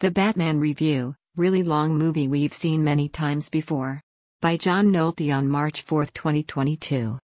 The Batman Review, really long movie we've seen many times before. By John Nolte on March 4, 2022.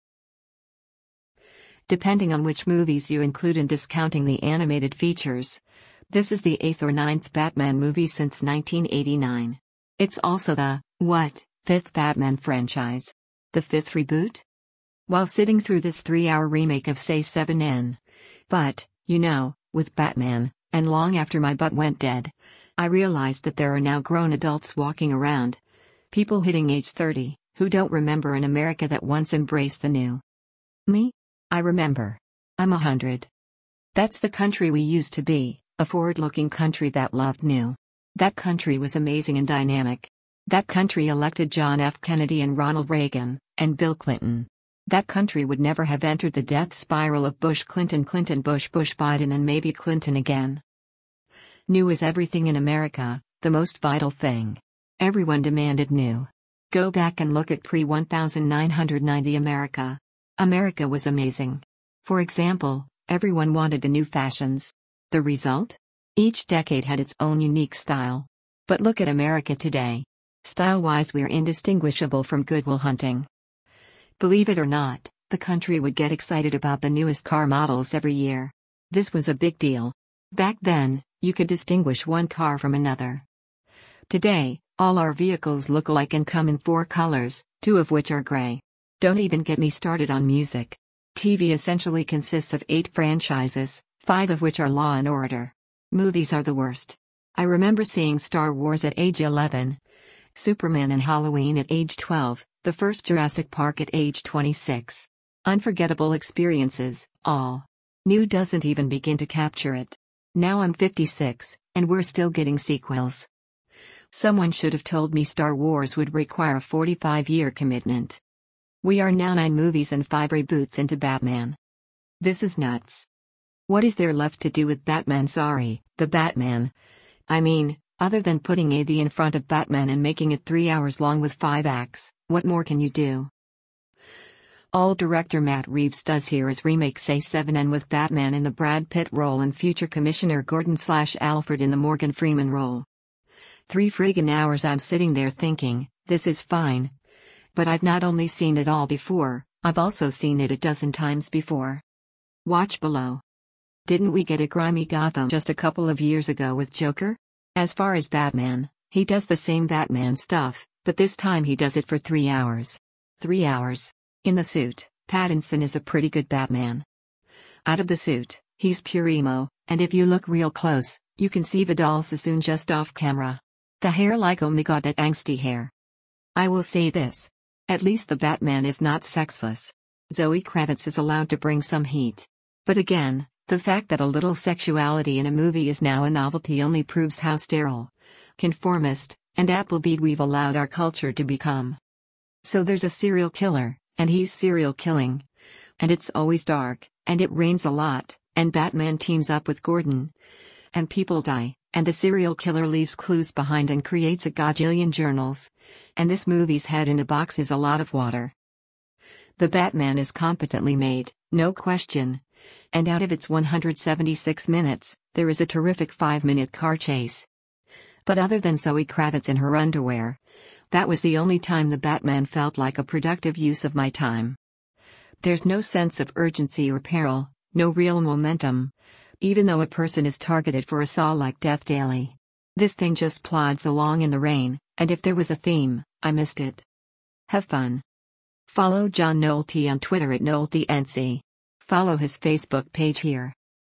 Depending on which movies you include in discounting the animated features, this is the 8th or 9th Batman movie since 1989. It's also the, 5th Batman franchise. The 5th reboot? While sitting through this 3-hour remake of Say 7N. But, with Batman, and long after my butt went dead, I realized that there are now grown adults walking around, people hitting age 30, who don't remember an America that once embraced the new. Me? I remember. I'm 100. That's the country we used to be, a forward-looking country that loved new. That country was amazing and dynamic. That country elected John F. Kennedy and Ronald Reagan, and Bill Clinton. That country would never have entered the death spiral of Bush Clinton Clinton Bush Bush Biden and maybe Clinton again. New is everything in America, the most vital thing. Everyone demanded new. Go back and look at pre-1990 America. America was amazing. For example, everyone wanted the new fashions. The result? Each decade had its own unique style. But look at America today. Style-wise, we're indistinguishable from Good Will Hunting. Believe it or not, the country would get excited about the newest car models every year. This was a big deal. Back then, you could distinguish one car from another. Today, all our vehicles look alike and come in 4 colors, 2 of which are gray. Don't even get me started on music. TV essentially consists of 8 franchises, 5 of which are Law and Order. Movies are the worst. I remember seeing Star Wars at age 11, Superman and Halloween at age 12, the first Jurassic Park at age 26. Unforgettable experiences, all. New doesn't even begin to capture it. Now I'm 56, and we're still getting sequels. Someone should have told me Star Wars would require a 45-year commitment. We are now 9 movies and 5 reboots into Batman. This is nuts. What is there left to do with Batman? Sorry, the Batman. I mean, other than putting AD in front of Batman and making it 3 hours long with 5 acts, what more can you do? All director Matt Reeves does here is remake Say 7N with Batman in the Brad Pitt role and future Commissioner Gordon/Alfred in the Morgan Freeman role. 3 friggin' hours I'm sitting there thinking, this is fine. But I've not only seen it all before, I've also seen it a dozen times before. Watch below. Didn't we get a grimy Gotham just a couple of years ago with Joker? As far as Batman, he does the same Batman stuff, but this time he does it for 3 hours. 3 hours. In the suit, Pattinson is a pretty good Batman. Out of the suit, he's pure emo, and if you look real close, you can see Vidal Sassoon just off camera. The hair, like, oh my god, that angsty hair. I will say this. At least the Batman is not sexless. Zoe Kravitz is allowed to bring some heat. But again, the fact that a little sexuality in a movie is now a novelty only proves how sterile, conformist, and Applebead we've allowed our culture to become. So there's a serial killer, and he's serial killing. And it's always dark, and it rains a lot, and Batman teams up with Gordon. And people die, and the serial killer leaves clues behind and creates a gajillion journals. And this movie's head in a box is a lot of water. The Batman is competently made, no question. And out of its 176 minutes, there is a terrific 5-minute car chase. But other than Zoe Kravitz in her underwear, that was the only time the Batman felt like a productive use of my time. There's no sense of urgency or peril, no real momentum, even though a person is targeted for assault like death daily. This thing just plods along in the rain, and if there was a theme, I missed it. Have fun. Follow John Nolte on Twitter at NolteNC. Follow his Facebook page here.